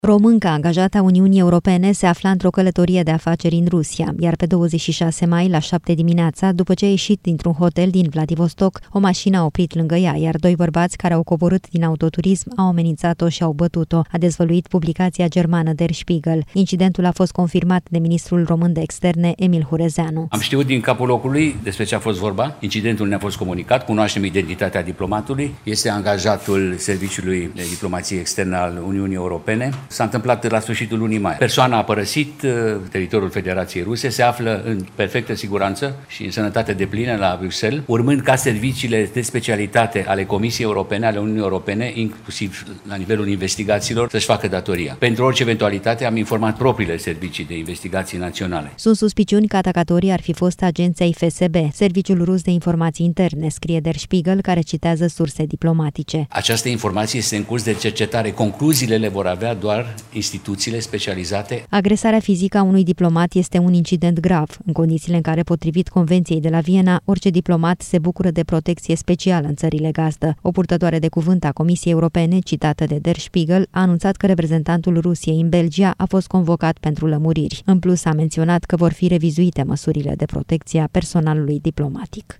Românca angajată a Uniunii Europene se afla într-o călătorie de afaceri în Rusia, iar pe 26 mai, la 7 dimineața, după ce a ieșit dintr-un hotel din Vladivostok, o mașină a oprit lângă ea, iar doi bărbați care au coborât din autoturism au amenințat-o și au bătut-o, a dezvăluit publicația germană Der Spiegel. Incidentul a fost confirmat de ministrul român de externe, Emil Hurezeanu. Am știut din capul locului despre ce a fost vorba. Incidentul ne-a fost comunicat, cunoaștem identitatea diplomatului, este angajatul Serviciului de Diplomație Externă al Uniunii Europene. S-a întâmplat la sfârșitul lunii mai. Persoana a părăsit teritoriul Federației Ruse, se află în perfectă siguranță și în sănătate deplină la Bruxelles, urmând ca serviciile de specialitate ale Comisiei Europene, ale Uniunii Europene, inclusiv la nivelul investigațiilor, să-și facă datoria. Pentru orice eventualitate am informat propriile servicii de investigații naționale. Sunt suspiciuni că atacatorii ar fi fost agenții ai FSB, Serviciul Rus de Informații Interne, scrie Der Spiegel, care citează surse diplomatice. Această informație este în curs de cercetare. Concluziile le vor avea doar instituțiile specializate. Agresarea fizică a unui diplomat este un incident grav, în condițiile în care, potrivit Convenției de la Viena, orice diplomat se bucură de protecție specială în țările gazdă. O purtătoare de cuvânt a Comisiei Europene, citată de Der Spiegel, a anunțat că reprezentantul Rusiei în Belgia a fost convocat pentru lămuriri. În plus, a menționat că vor fi revizuite măsurile de protecție a personalului diplomatic.